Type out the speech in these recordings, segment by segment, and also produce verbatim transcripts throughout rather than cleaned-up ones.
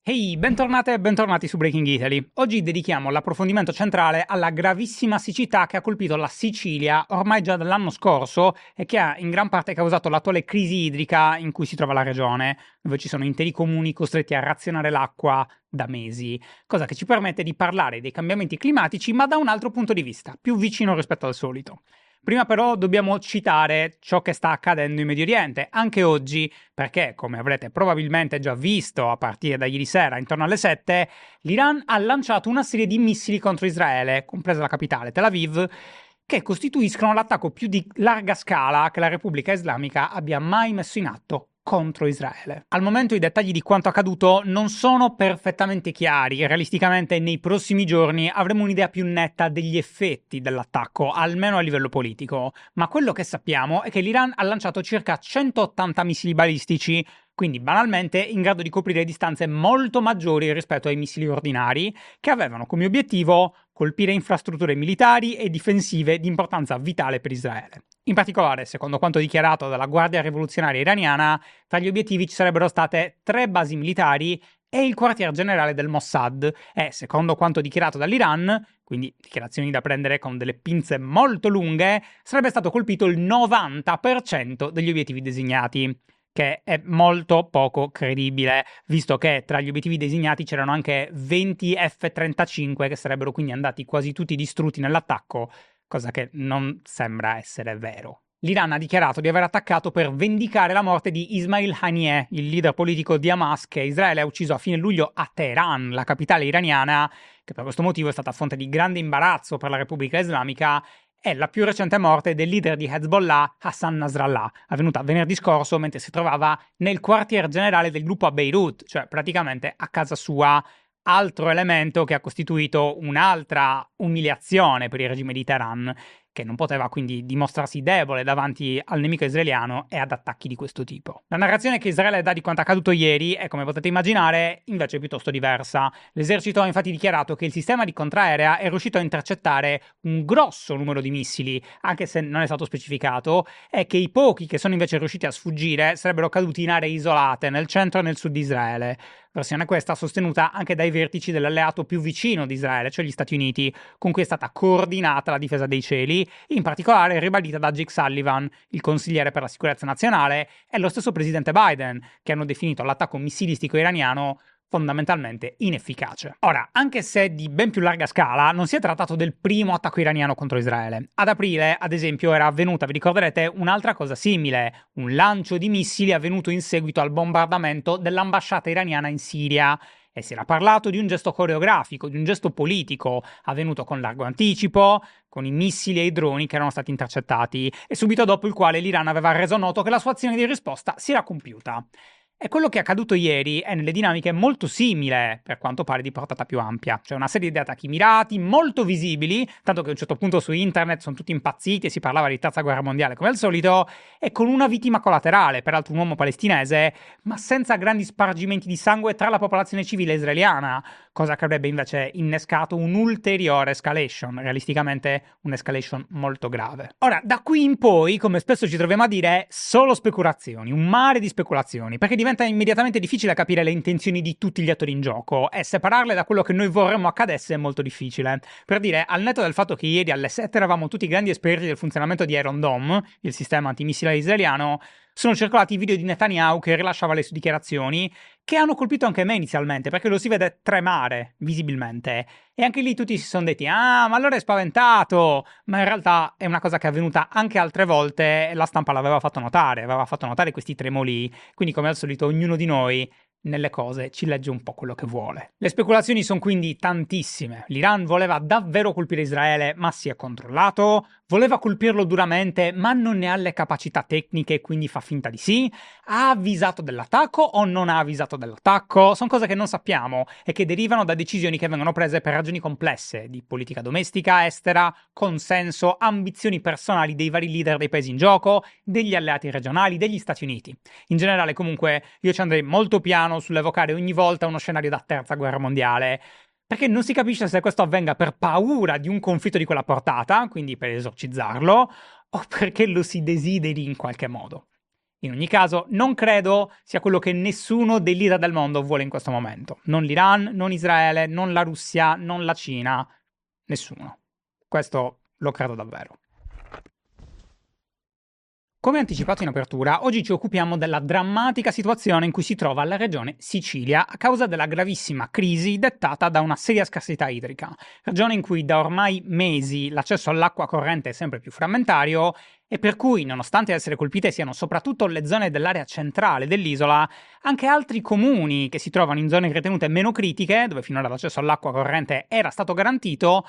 Ehi, bentornate e bentornati su Breaking Italy. Oggi dedichiamo l'approfondimento centrale alla gravissima siccità che ha colpito la Sicilia ormai già dall'anno scorso e che ha in gran parte causato l'attuale crisi idrica in cui si trova la regione, dove ci sono interi comuni costretti a razionare l'acqua da mesi, cosa che ci permette di parlare dei cambiamenti climatici ma da un altro punto di vista, più vicino rispetto al solito. Prima però dobbiamo citare ciò che sta accadendo in Medio Oriente, anche oggi, perché, come avrete probabilmente già visto a partire da ieri sera, intorno alle sette, l'Iran ha lanciato una serie di missili contro Israele, compresa la capitale Tel Aviv, che costituiscono l'attacco più di larga scala che la Repubblica Islamica abbia mai messo in atto contro Israele. Al momento i dettagli di quanto accaduto non sono perfettamente chiari. Realisticamente nei prossimi giorni avremo un'idea più netta degli effetti dell'attacco, almeno a livello politico. Ma quello che sappiamo è che l'Iran ha lanciato circa centottanta missili balistici, quindi banalmente in grado di coprire distanze molto maggiori rispetto ai missili ordinari, che avevano come obiettivo colpire infrastrutture militari e difensive di importanza vitale per Israele. In particolare, secondo quanto dichiarato dalla Guardia Rivoluzionaria iraniana, tra gli obiettivi ci sarebbero state tre basi militari e il quartier generale del Mossad e, secondo quanto dichiarato dall'Iran, quindi dichiarazioni da prendere con delle pinze molto lunghe, sarebbe stato colpito il novanta per cento degli obiettivi designati, che è molto poco credibile, visto che tra gli obiettivi designati c'erano anche venti F trentacinque che sarebbero quindi andati quasi tutti distrutti nell'attacco, cosa che non sembra essere vero. L'Iran ha dichiarato di aver attaccato per vendicare la morte di Ismail Haniyeh, il leader politico di Hamas che Israele ha ucciso a fine luglio a Teheran, la capitale iraniana, che per questo motivo è stata fonte di grande imbarazzo per la Repubblica Islamica, è la più recente morte del leader di Hezbollah, Hassan Nasrallah, avvenuta venerdì scorso mentre si trovava nel quartier generale del gruppo a Beirut, cioè praticamente a casa sua, altro elemento che ha costituito un'altra umiliazione per il regime di Teheran, che non poteva quindi dimostrarsi debole davanti al nemico israeliano e ad attacchi di questo tipo. La narrazione che Israele dà di quanto accaduto ieri è, come potete immaginare, invece piuttosto diversa. L'esercito ha infatti dichiarato che il sistema di contraerea è riuscito a intercettare un grosso numero di missili, anche se non è stato specificato, e che i pochi che sono invece riusciti a sfuggire sarebbero caduti in aree isolate nel centro e nel sud di Israele. Versione questa sostenuta anche dai vertici dell'alleato più vicino di Israele, cioè gli Stati Uniti, con cui è stata coordinata la difesa dei cieli, in particolare ribadita da Jake Sullivan, il consigliere per la sicurezza nazionale, e lo stesso presidente Biden, che hanno definito l'attacco missilistico iraniano fondamentalmente inefficace. Ora, anche se di ben più larga scala, non si è trattato del primo attacco iraniano contro Israele. Ad aprile, ad esempio, era avvenuta, vi ricorderete, un'altra cosa simile, un lancio di missili avvenuto in seguito al bombardamento dell'ambasciata iraniana in Siria. E si era parlato di un gesto coreografico, di un gesto politico, avvenuto con largo anticipo, con i missili e i droni che erano stati intercettati, e subito dopo il quale l'Iran aveva reso noto che la sua azione di risposta si era compiuta. E quello che è accaduto ieri è nelle dinamiche molto simile, per quanto pare di portata più ampia. Cioè una serie di attacchi mirati, molto visibili, tanto che a un certo punto su internet sono tutti impazziti e si parlava di terza guerra mondiale come al solito, e con una vittima collaterale, peraltro un uomo palestinese, ma senza grandi spargimenti di sangue tra la popolazione civile israeliana, cosa che avrebbe invece innescato un'ulteriore escalation, realisticamente un'escalation molto grave. Ora, da qui in poi, come spesso ci troviamo a dire, solo speculazioni, un mare di speculazioni, perché diventa immediatamente difficile capire le intenzioni di tutti gli attori in gioco e separarle da quello che noi vorremmo accadesse è molto difficile. Per dire, al netto del fatto che ieri alle sette eravamo tutti grandi esperti del funzionamento di Iron Dome, il sistema antimissile israeliano, sono circolati i video di Netanyahu che rilasciava le sue dichiarazioni, che hanno colpito anche me inizialmente, perché lo si vede tremare visibilmente. E anche lì tutti si sono detti, ah, ma allora è spaventato! Ma in realtà è una cosa che è avvenuta anche altre volte e la stampa l'aveva fatto notare, aveva fatto notare questi tremoli. Quindi, come al solito, ognuno di noi nelle cose ci legge un po' quello che vuole. Le speculazioni sono quindi tantissime. L'Iran voleva davvero colpire Israele, ma si è controllato. Voleva colpirlo duramente, ma non ne ha le capacità tecniche, quindi fa finta di sì. Ha avvisato dell'attacco o non ha avvisato dell'attacco? Sono cose che non sappiamo e che derivano da decisioni che vengono prese per ragioni complesse di politica domestica, estera, consenso, ambizioni personali dei vari leader dei paesi in gioco, degli alleati regionali, degli Stati Uniti. In generale, comunque, io ci andrei molto piano sull'evocare ogni volta uno scenario da terza guerra mondiale, perché non si capisce se questo avvenga per paura di un conflitto di quella portata, quindi per esorcizzarlo, o perché lo si desideri in qualche modo. In ogni caso, non credo sia quello che nessuno dei leader del mondo vuole in questo momento. Non l'Iran, non Israele, non la Russia, non la Cina, nessuno. Questo lo credo davvero. Come anticipato in apertura, oggi ci occupiamo della drammatica situazione in cui si trova la regione Sicilia a causa della gravissima crisi dettata da una seria scarsità idrica, regione in cui da ormai mesi l'accesso all'acqua corrente è sempre più frammentario e per cui, nonostante essere colpite siano soprattutto le zone dell'area centrale dell'isola, anche altri comuni che si trovano in zone ritenute meno critiche, dove finora l'accesso all'acqua corrente era stato garantito,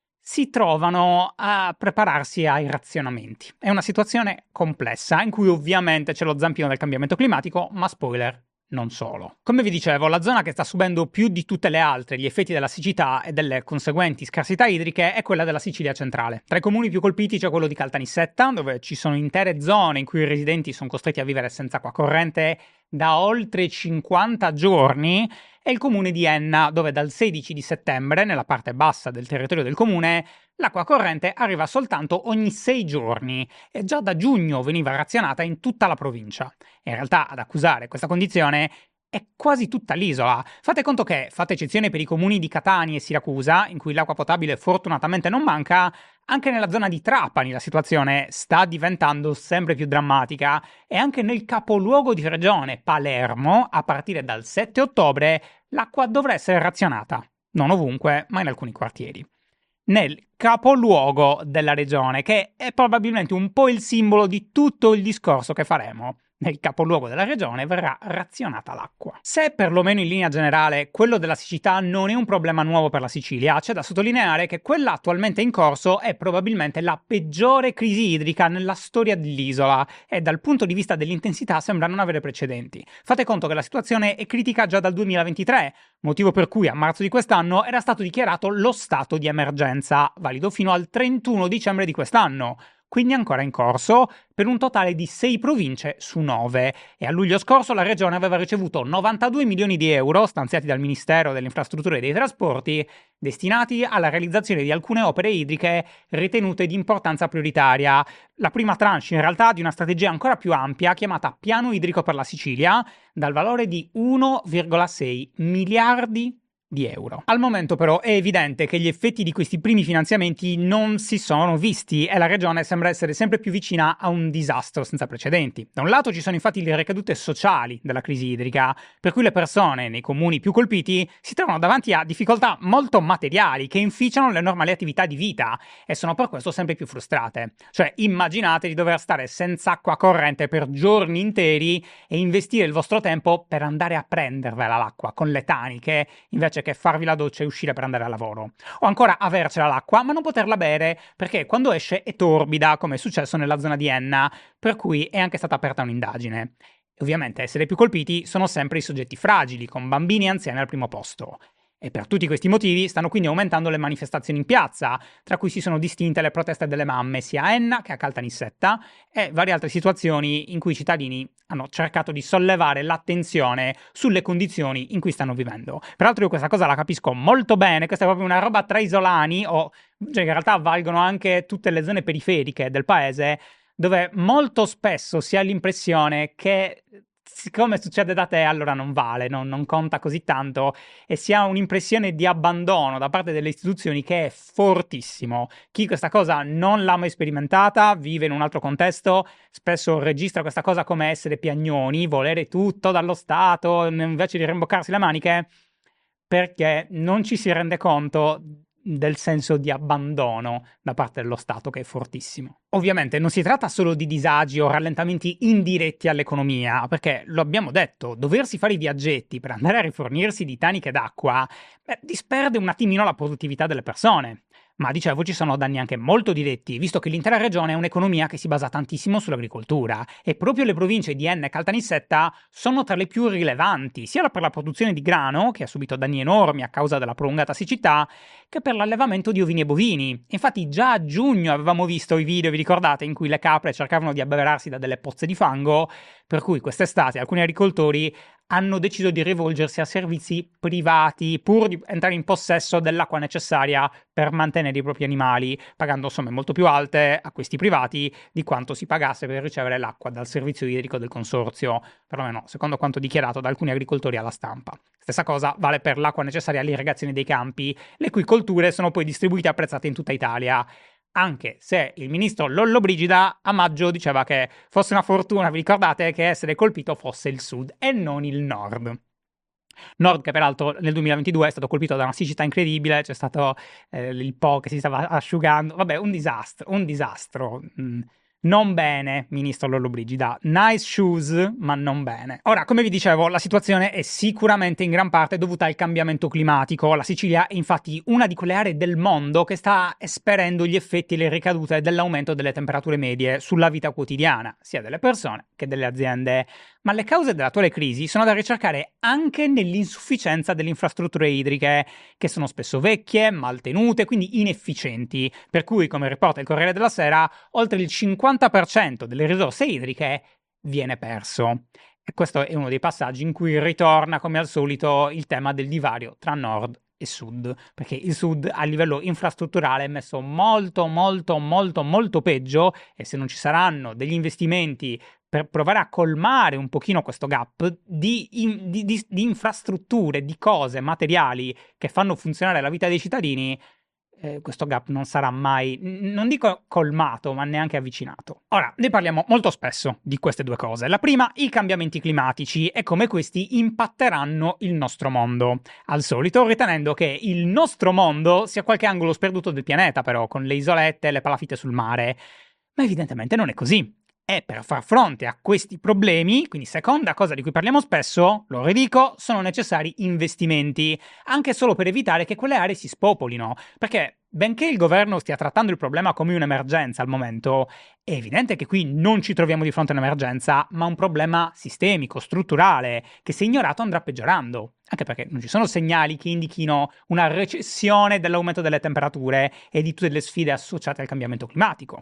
si trovano a prepararsi ai razionamenti. È una situazione complessa, in cui ovviamente c'è lo zampino del cambiamento climatico, ma spoiler, non solo. Come vi dicevo, la zona che sta subendo più di tutte le altre gli effetti della siccità e delle conseguenti scarsità idriche è quella della Sicilia centrale. Tra i comuni più colpiti c'è quello di Caltanissetta, dove ci sono intere zone in cui i residenti sono costretti a vivere senza acqua corrente da oltre cinquanta giorni, e il comune di Enna, dove dal sedici di settembre, nella parte bassa del territorio del comune, l'acqua corrente arriva soltanto ogni sei giorni e già da giugno veniva razionata in tutta la provincia. In realtà, ad accusare questa condizione è quasi tutta l'isola. Fate conto che, fatta eccezione per i comuni di Catania e Siracusa, in cui l'acqua potabile fortunatamente non manca, anche nella zona di Trapani la situazione sta diventando sempre più drammatica e anche nel capoluogo di regione, Palermo, a partire dal sette ottobre, l'acqua dovrà essere razionata. Non ovunque, ma in alcuni quartieri. Nel capoluogo della regione, che è probabilmente un po' il simbolo di tutto il discorso che faremo. Nel capoluogo della regione verrà razionata l'acqua. Se perlomeno in linea generale quello della siccità non è un problema nuovo per la Sicilia, c'è da sottolineare che quella attualmente in corso è probabilmente la peggiore crisi idrica nella storia dell'isola e dal punto di vista dell'intensità sembra non avere precedenti. Fate conto che la situazione è critica già dal duemilaventitré, motivo per cui a marzo di quest'anno era stato dichiarato lo stato di emergenza, valido fino al trentuno dicembre di quest'anno. Quindi ancora in corso, per un totale di sei province su nove. E a luglio scorso la regione aveva ricevuto novantadue milioni di euro stanziati dal Ministero delle Infrastrutture e dei Trasporti, destinati alla realizzazione di alcune opere idriche ritenute di importanza prioritaria. La prima tranche in realtà di una strategia ancora più ampia chiamata Piano Idrico per la Sicilia, dal valore di uno virgola sei miliardi di euro. Al momento però è evidente che gli effetti di questi primi finanziamenti non si sono visti e la regione sembra essere sempre più vicina a un disastro senza precedenti. Da un lato ci sono infatti le ricadute sociali della crisi idrica, per cui le persone nei comuni più colpiti si trovano davanti a difficoltà molto materiali che inficiano le normali attività di vita e sono per questo sempre più frustrate. Cioè, immaginate di dover stare senza acqua corrente per giorni interi e investire il vostro tempo per andare a prendervela l'acqua con le taniche, invece che farvi la doccia e uscire per andare al lavoro. O ancora avercela l'acqua, ma non poterla bere, perché quando esce è torbida, come è successo nella zona di Enna, per cui è anche stata aperta un'indagine. E ovviamente essere più colpiti sono sempre i soggetti fragili, con bambini e anziani al primo posto. E per tutti questi motivi stanno quindi aumentando le manifestazioni in piazza, tra cui si sono distinte le proteste delle mamme sia a Enna che a Caltanissetta e varie altre situazioni in cui i cittadini hanno cercato di sollevare l'attenzione sulle condizioni in cui stanno vivendo. Peraltro io questa cosa la capisco molto bene, questa è proprio una roba tra isolani, o cioè in realtà valgono anche tutte le zone periferiche del paese, dove molto spesso si ha l'impressione che siccome succede da te, allora non vale, non, non conta così tanto e si ha un'impressione di abbandono da parte delle istituzioni che è fortissimo. Chi questa cosa non l'ha mai sperimentata, vive in un altro contesto, spesso registra questa cosa come essere piagnoni, volere tutto dallo Stato invece di rimboccarsi le maniche, perché non ci si rende conto del senso di abbandono da parte dello Stato, che è fortissimo. Ovviamente non si tratta solo di disagi o rallentamenti indiretti all'economia, perché lo abbiamo detto, doversi fare i viaggetti per andare a rifornirsi di taniche d'acqua, beh, disperde un attimino la produttività delle persone. Ma dicevo ci sono danni anche molto diretti, visto che l'intera regione è un'economia che si basa tantissimo sull'agricoltura e proprio le province di Enna e Caltanissetta sono tra le più rilevanti, sia per la produzione di grano, che ha subito danni enormi a causa della prolungata siccità, che per l'allevamento di ovini e bovini. Infatti già a giugno avevamo visto i video, vi ricordate, in cui le capre cercavano di abbeverarsi da delle pozze di fango, per cui quest'estate alcuni agricoltori hanno deciso di rivolgersi a servizi privati pur di entrare in possesso dell'acqua necessaria per mantenere i propri animali, pagando somme molto più alte a questi privati di quanto si pagasse per ricevere l'acqua dal servizio idrico del consorzio, perlomeno secondo quanto dichiarato da alcuni agricoltori alla stampa. Stessa cosa vale per l'acqua necessaria all'irrigazione dei campi, le cui colture sono poi distribuite e apprezzate in tutta Italia. Anche se il ministro Lollobrigida a maggio diceva che fosse una fortuna, vi ricordate, che essere colpito fosse il sud e non il nord. Nord che peraltro nel duemilaventidue è stato colpito da una siccità incredibile, c'è stato eh, il Po che si stava asciugando, vabbè un disastro, un disastro. Mm. Non bene, ministro Lollobrigida. Nice shoes, ma non bene. Ora, come vi dicevo, la situazione è sicuramente in gran parte dovuta al cambiamento climatico. La Sicilia è infatti una di quelle aree del mondo che sta esperendo gli effetti e le ricadute dell'aumento delle temperature medie sulla vita quotidiana, sia delle persone che delle aziende. Ma le cause dell'attuale crisi sono da ricercare anche nell'insufficienza delle infrastrutture idriche, che sono spesso vecchie, maltenute, quindi inefficienti, per cui, come riporta il Corriere della Sera, oltre il cinquanta per cento delle risorse idriche viene perso. E questo è uno dei passaggi in cui ritorna, come al solito, il tema del divario tra nord e sud, perché il sud a livello infrastrutturale è messo molto, molto, molto, molto peggio, e se non ci saranno degli investimenti per provare a colmare un pochino questo gap di, in, di, di, di infrastrutture, di cose, materiali che fanno funzionare la vita dei cittadini, eh, questo gap non sarà mai, non dico colmato, ma neanche avvicinato. Ora, ne parliamo molto spesso di queste due cose. La prima, i cambiamenti climatici e come questi impatteranno il nostro mondo. Al solito ritenendo che il nostro mondo sia qualche angolo sperduto del pianeta, però, con le isolette e le palafitte sul mare. Ma evidentemente non è così. E per far fronte a questi problemi, quindi seconda cosa di cui parliamo spesso, lo ridico, sono necessari investimenti, anche solo per evitare che quelle aree si spopolino, perché benché il governo stia trattando il problema come un'emergenza al momento, è evidente che qui non ci troviamo di fronte a un'emergenza, ma un problema sistemico, strutturale, che se ignorato andrà peggiorando, anche perché non ci sono segnali che indichino una recessione dell'aumento delle temperature e di tutte le sfide associate al cambiamento climatico.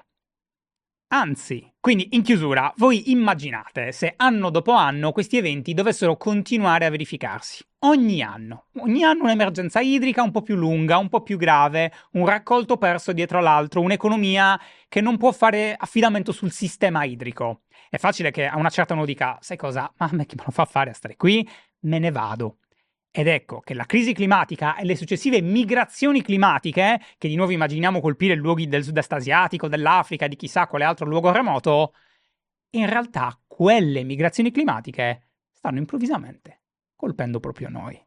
Anzi, quindi in chiusura, voi immaginate se anno dopo anno questi eventi dovessero continuare a verificarsi. Ogni anno. Ogni anno un'emergenza idrica un po' più lunga, un po' più grave, un raccolto perso dietro l'altro, un'economia che non può fare affidamento sul sistema idrico. È facile che a una certa uno dica, sai cosa, ma a me chi me lo fa fare a stare qui? Me ne vado. Ed ecco che la crisi climatica e le successive migrazioni climatiche, che di nuovo immaginiamo colpire luoghi del sud-est asiatico, dell'Africa, di chissà quale altro luogo remoto, in realtà quelle migrazioni climatiche stanno improvvisamente colpendo proprio noi.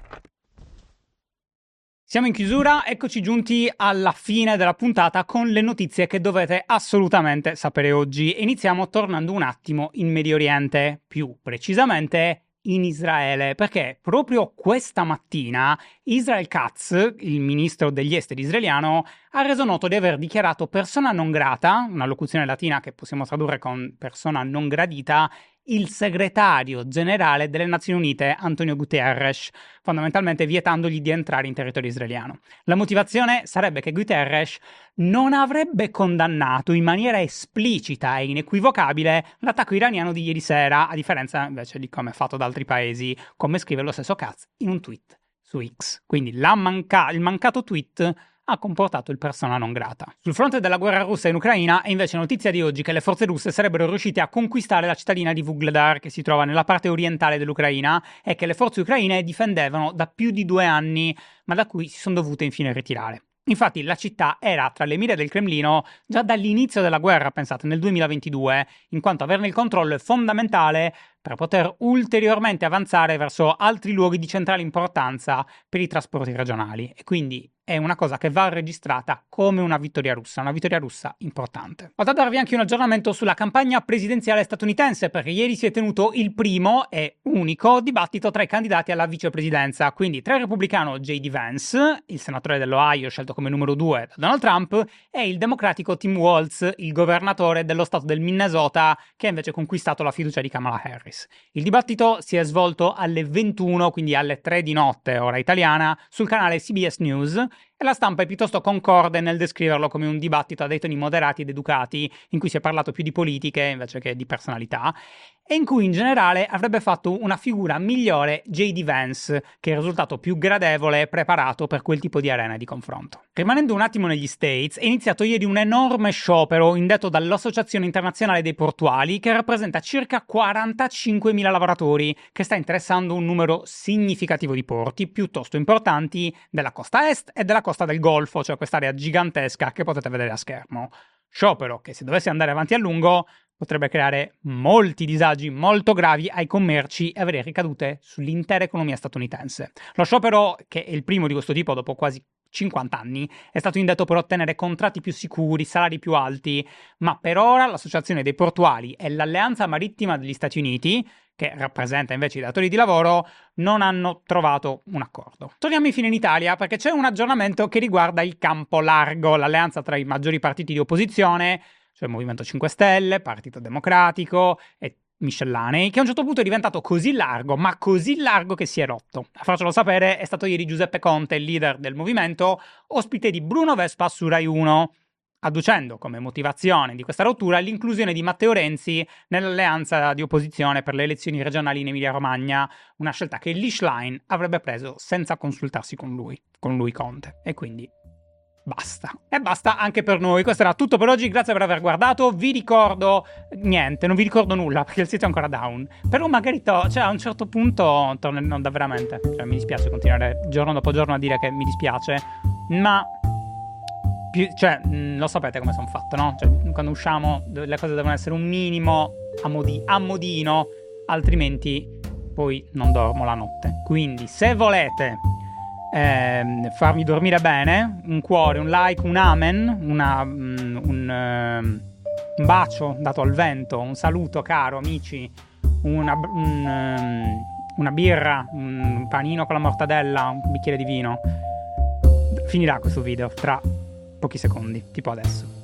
Siamo in chiusura, eccoci giunti alla fine della puntata con le notizie che dovete assolutamente sapere oggi. Iniziamo tornando un attimo in Medio Oriente, più precisamente in Israele, perché proprio questa mattina Israel Katz, il ministro degli esteri israeliano, ha reso noto di aver dichiarato persona non grata, una locuzione latina che possiamo tradurre con persona non gradita, il segretario generale delle Nazioni Unite Antonio Guterres, fondamentalmente vietandogli di entrare in territorio israeliano. La motivazione sarebbe che Guterres non avrebbe condannato in maniera esplicita e inequivocabile l'attacco iraniano di ieri sera, a differenza invece di come fatto da altri paesi, come scrive lo stesso Katz in un tweet su X. Quindi la manca- il mancato tweet ha comportato il persona non grata. Sul fronte della guerra russa in Ucraina è invece notizia di oggi che le forze russe sarebbero riuscite a conquistare la cittadina di Vuhledar, che si trova nella parte orientale dell'Ucraina, e che le forze ucraine difendevano da più di due anni, ma da cui si sono dovute infine ritirare. Infatti la città era tra le mire del Cremlino già dall'inizio della guerra, pensate, nel duemilaventidue, in quanto averne il controllo è fondamentale per poter ulteriormente avanzare verso altri luoghi di centrale importanza per i trasporti regionali. E quindi è una cosa che va registrata come una vittoria russa, una vittoria russa importante. Vado a darvi anche un aggiornamento sulla campagna presidenziale statunitense, perché ieri si è tenuto il primo e unico dibattito tra i candidati alla vicepresidenza, quindi tra il repubblicano J D Vance, il senatore dell'Ohio scelto come numero due da Donald Trump, e il democratico Tim Walz, il governatore dello stato del Minnesota, che ha invece conquistato la fiducia di Kamala Harris. Il dibattito si è svolto alle ventuno, quindi alle tre di notte, ora italiana, sul canale C B S News, e la stampa è piuttosto concorde nel descriverlo come un dibattito a dei toni moderati ed educati, in cui si è parlato più di politiche invece che di personalità, e in cui in generale avrebbe fatto una figura migliore J D Vance, che è il risultato più gradevole e preparato per quel tipo di arena di confronto. Rimanendo un attimo negli States, è iniziato ieri un enorme sciopero indetto dall'Associazione Internazionale dei Portuali, che rappresenta circa quarantacinquemila lavoratori, che sta interessando un numero significativo di porti, piuttosto importanti, della costa est e della costa del Golfo, cioè quest'area gigantesca che potete vedere a schermo. Sciopero che, se dovesse andare avanti a lungo, potrebbe creare molti disagi molto gravi ai commerci e avere ricadute sull'intera economia statunitense. Lo sciopero, che è il primo di questo tipo dopo quasi cinquanta anni, è stato indetto per ottenere contratti più sicuri, salari più alti, ma per ora l'Associazione dei Portuali e l'Alleanza Marittima degli Stati Uniti, che rappresenta invece i datori di lavoro, non hanno trovato un accordo. Torniamo infine in Italia, perché c'è un aggiornamento che riguarda il campo largo, l'alleanza tra i maggiori partiti di opposizione, cioè Movimento cinque Stelle, Partito Democratico e miscellanei, che a un certo punto è diventato così largo, ma così largo che si è rotto. A farcelo sapere è stato ieri Giuseppe Conte, il leader del movimento, ospite di Bruno Vespa su Rai uno, adducendo come motivazione di questa rottura l'inclusione di Matteo Renzi nell'alleanza di opposizione per le elezioni regionali in Emilia-Romagna, una scelta che Lischlein avrebbe preso senza consultarsi con lui, con lui Conte, e quindi basta. E basta anche per noi. Questo era tutto per oggi, grazie per aver guardato. Vi ricordo niente, non vi ricordo nulla perché il sito è ancora down. Però magari to- cioè, a un certo punto torno, no, da veramente, cioè, mi dispiace continuare giorno dopo giorno a dire che mi dispiace, ma più, cioè, mh, lo sapete come sono fatto, no? Cioè, quando usciamo le cose devono essere un minimo a, modi- a modino, altrimenti poi non dormo la notte. Quindi se volete Eh, farmi dormire bene, un cuore, un like, un amen, una, un, un, uh, un bacio dato al vento, un saluto caro amici, una, un, um, una birra, un panino con la mortadella, un bicchiere di vino. Finirà questo video tra pochi secondi, tipo adesso.